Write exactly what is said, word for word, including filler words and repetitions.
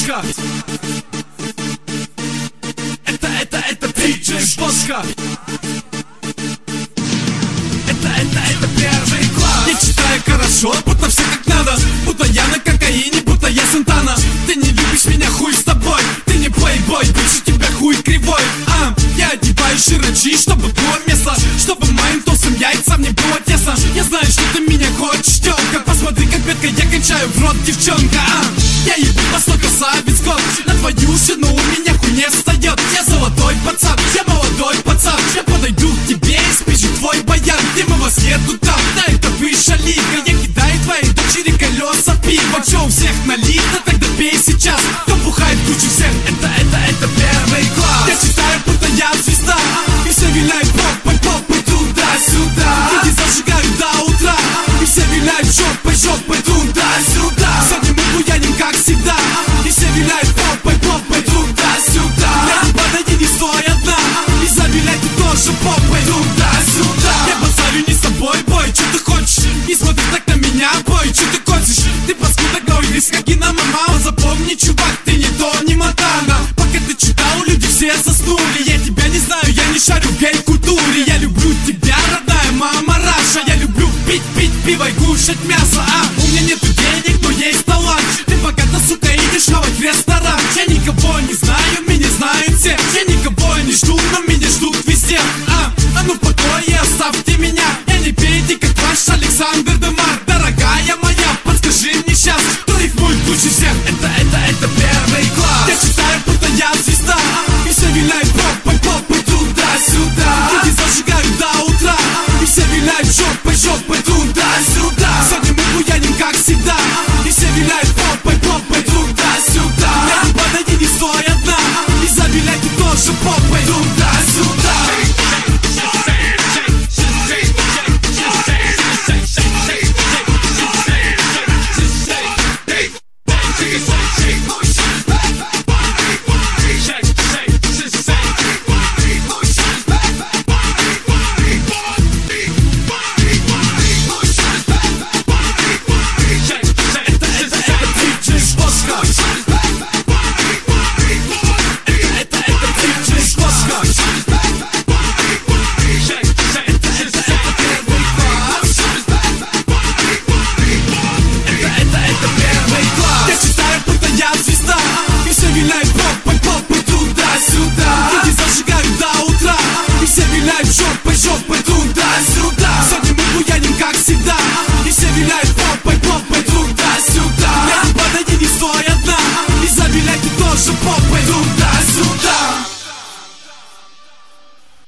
Бошка. Это, это, это диджей Бошка. Это, это, это первый класс. Я читаю хорошо, будто все как надо. Будто я на кокаине, будто я Сантана. Ты не любишь меня, хуй с тобой. Ты не плейбой, bitch, у тебя хуй кривой. А, я одеваю широчи, чтобы было место, чтобы моим тосом яйцам не было тесно. Я знаю, что ты меня хочешь, тёлка. Посмотри, как бедка, я кончаю в рот, девчонка. А, я ебу по сто красавиц год. На твою жену у меня хуй не встает. Я золотой пацан, я молодой пацан. Я подойду к тебе и спишу твой баян. Где мы вас еду там, да это выше лига. Я кидаю твоей дочери колеса пива. Чё у всех налито, тогда пей сейчас. Кто бухает кучу всех, это, это, это первый класс. Я читаю, будто я звезда. И все виляют попой, попой туда-сюда. Люди зажигают до утра. И все виляют жопой, жопой туда-сюда. Сегодня мы буяним, как всегда. И все виляют попой, попой туда-сюда. Леди, подойди, не стой одна. И завиляй ты тоже попой туда-сюда. Я базарю не с тобой, бой, что ты хочешь? Не смотри так на меня, бой, что ты хочешь? Ты паскуда говоришь, как и на мама. Запомни, чувак, ты не то, не Монтана. Пока ты читал, люди все заснули. Я тебя не знаю, я не шарю в гей-культуре. Я люблю тебя, родная мама Раша. Я люблю пить, пить пиво и кушать мясо. А, у меня нету денег, но есть талант. Ты пока-то, сука, идешь хавать в ресторан. Я никого не знаю, меня знают все. Я никого не жду, но меня ждут везде. А, а ну в покое оставьте меня. Я не пейте, как ваш Александр Демар. Дорогая моя, подскажи мне сейчас, кто рифмует лучше всех? Это, это, это первый класс. Я читаю, будто я звезда. И все виляют попой, попой туда-сюда. Люди зажигают до утра. И все виляют жопой, жопой туда-сюда. Сегодня мы буяним, как всегда. И все виляют попой, попой туда-сюда. Леди, подойди, не стой одна. И завиляй ты тоже попой туда-сюда. Жопой, жопой туда-сюда. Сегодня мы буяним, как всегда. И все виляют попой, попой туда-сюда. Леди, подойди, не стой одна. И завиляй ты тоже попой туда.